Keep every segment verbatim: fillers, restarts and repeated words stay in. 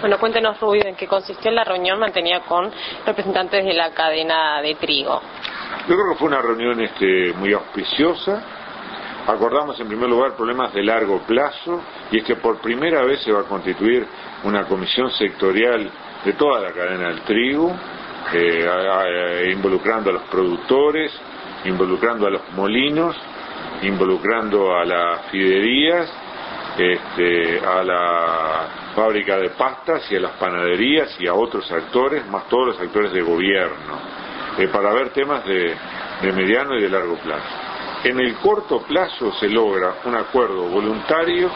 Bueno, cuéntenos, Rubio, en qué consistió la reunión mantenida con representantes de la cadena de trigo. Yo creo que fue una reunión este, muy auspiciosa. Acordamos en primer lugar problemas de largo plazo, y es que por primera vez se va a constituir una comisión sectorial de toda la cadena del trigo, eh, a, a, involucrando a los productores, involucrando a los molinos, involucrando a las fiderías, este, a la fábrica de pastas y a las panaderías y a otros actores, más todos los actores de gobierno, eh, para ver temas de, de mediano y de largo plazo. En el corto plazo se logra un acuerdo voluntario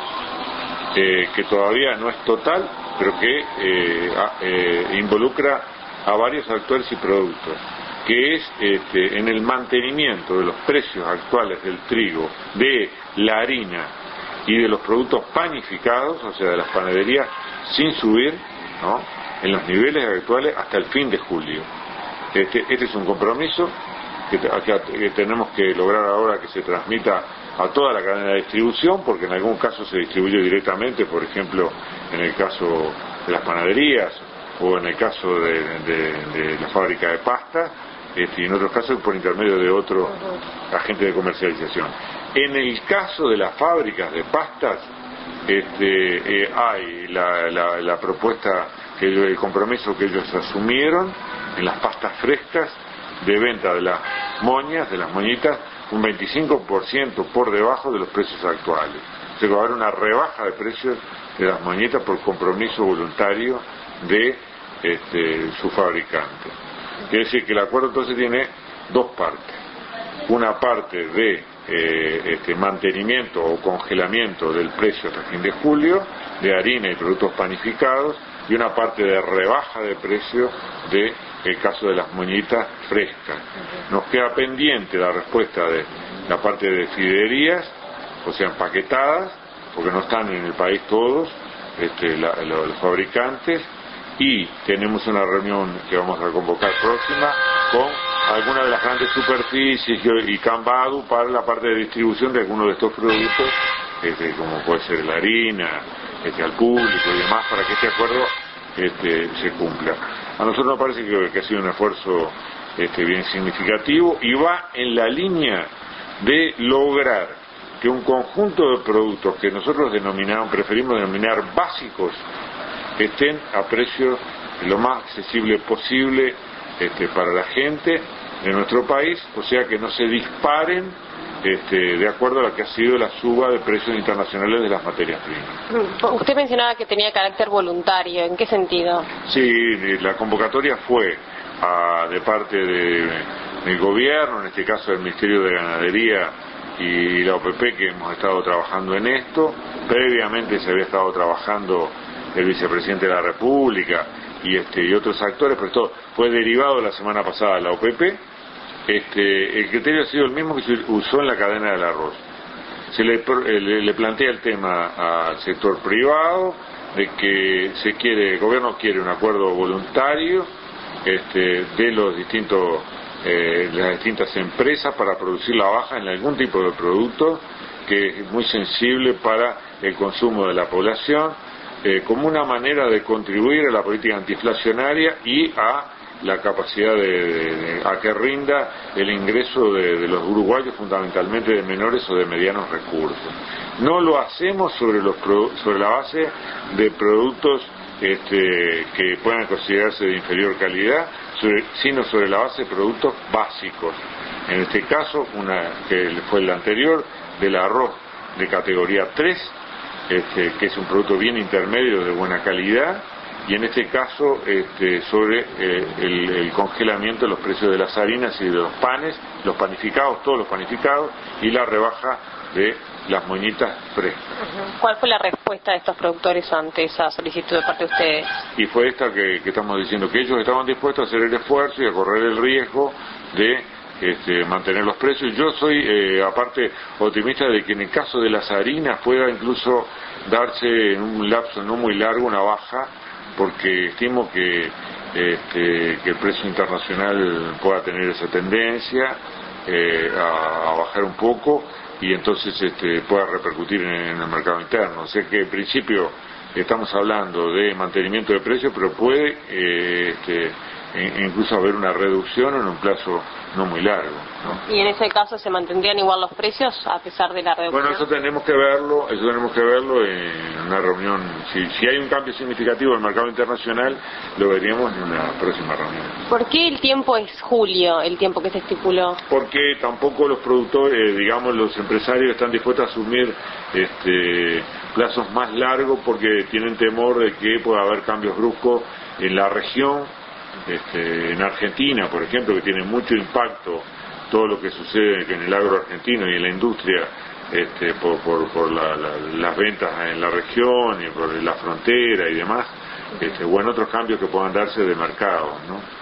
eh, que todavía no es total, pero que eh, a, eh, involucra a varios actores y productos, que es este, en el mantenimiento de los precios actuales del trigo, de la harina y de los productos panificados, o sea, de las panaderías, sin subir, ¿no?, en los niveles actuales hasta el fin de julio. Este, este es un compromiso que, que, que tenemos que lograr ahora que se transmita a toda la cadena de distribución, porque en algún caso se distribuye directamente, por ejemplo, en el caso de las panaderías o en el caso de, de, de la fábrica de pasta, este, y en otros casos por intermedio de otro agente de comercialización. En el caso de las fábricas de pastas, este, eh, hay la, la, la propuesta, que el compromiso que ellos asumieron en las pastas frescas de venta de las moñas, de las moñitas, un veinticinco por ciento por debajo de los precios actuales. Se va a haber una rebaja de precios de las moñitas por compromiso voluntario de este, su fabricante. Quiere decir que el acuerdo entonces tiene dos partes. Una parte de eh, este, mantenimiento o congelamiento del precio hasta fin de julio de harina y productos panificados, y una parte de rebaja de precio de el caso de las moñitas frescas. Nos queda pendiente la respuesta de la parte de fiderías, o sea, empaquetadas, porque no están en el país todos este, la, la, los fabricantes, y tenemos una reunión que vamos a convocar próxima con algunas de las grandes superficies y Cambadu para la parte de distribución de algunos de estos productos, este, como puede ser la harina, este, al público y demás, para que este acuerdo este, se cumpla. A nosotros nos parece que, que ha sido un esfuerzo este, bien significativo, y va en la línea de lograr que un conjunto de productos que nosotros denominamos, preferimos denominar básicos, estén a precios lo más accesible posible este, para la gente de nuestro país, o sea que no se disparen este, de acuerdo a lo que ha sido la suba de precios internacionales de las materias primas. Usted mencionaba que tenía carácter voluntario, ¿en qué sentido? Sí, la convocatoria fue a, de parte de, del gobierno, en este caso del Ministerio de Ganadería y la O P P, que hemos estado trabajando en esto. Previamente se había estado trabajando el vicepresidente de la República y este y otros actores, pero esto fue derivado la semana pasada de la O P P. Este, el criterio ha sido el mismo que se usó en la cadena del arroz. Se le, le, le plantea el tema al sector privado de que se quiere, el gobierno quiere un acuerdo voluntario este, de los distintos eh, las distintas empresas para producir la baja en algún tipo de producto que es muy sensible para el consumo de la población, eh, como una manera de contribuir a la política antiinflacionaria y a la capacidad de, de, de a que rinda el ingreso de, de los uruguayos, fundamentalmente de menores o de medianos recursos. No lo hacemos sobre los sobre la base de productos este, que puedan considerarse de inferior calidad, sobre, sino sobre la base de productos básicos. En este caso, una que fue el anterior, del arroz de categoría tres, este, que es un producto bien intermedio de buena calidad, y en este caso este, sobre eh, el, el congelamiento de los precios de las harinas y de los panes, los panificados, todos los panificados, y la rebaja de las moñitas frescas. ¿Cuál fue la respuesta de estos productores ante esa solicitud de parte de ustedes? Y fue esta que, que estamos diciendo, que ellos estaban dispuestos a hacer el esfuerzo y a correr el riesgo de este, mantener los precios. Yo soy, eh, aparte, optimista de que en el caso de las harinas pueda incluso darse en un lapso no muy largo una baja, porque estimo que, este, que el precio internacional pueda tener esa tendencia eh, a, a bajar un poco, y entonces este, pueda repercutir en, en el mercado interno. O sea que en principio estamos hablando de mantenimiento de precios, pero puede eh, este, incluso haber una reducción en un plazo no muy largo, ¿no? ¿Y en ese caso se mantendrían igual los precios a pesar de la reducción? Bueno, eso tenemos que verlo, eso tenemos que verlo en una reunión. Si, si hay un cambio significativo en el mercado internacional, lo veríamos en una próxima reunión. ¿Por qué el tiempo es julio, el tiempo que se estipuló? Porque tampoco los productores, digamos, los empresarios están dispuestos a asumir este, plazos más largos porque tienen temor de que pueda haber cambios bruscos en la región. Este, en Argentina, por ejemplo, que tiene mucho impacto todo lo que sucede en el agro argentino y en la industria este, por, por, por la, la, las ventas en la región y por la frontera y demás, este, o en otros cambios que puedan darse de mercado, ¿no?